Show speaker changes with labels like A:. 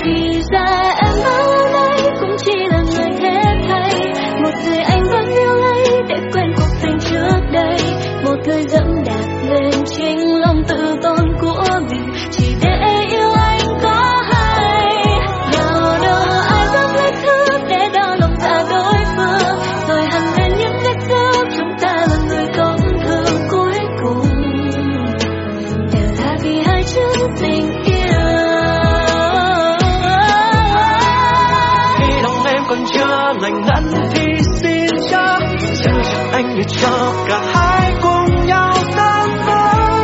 A: Thì ra em bao nay cũng chỉ là người thế thay, một người anh vẫn yêu lấy để quên cuộc tình trước đây, một người dẫm đạp lên chính lòng tự tôn của mình chỉ để yêu anh có hay. Nào đâu ai dám lấy thứ để đau lòng dạ đối phương, rồi hằn lên những vết xước chúng ta là người tổn thương cuối cùng, đều là vì hai chữ tình yêu.
B: Khi lòng em còn chưa lành lặn thì xin chắc anh để cho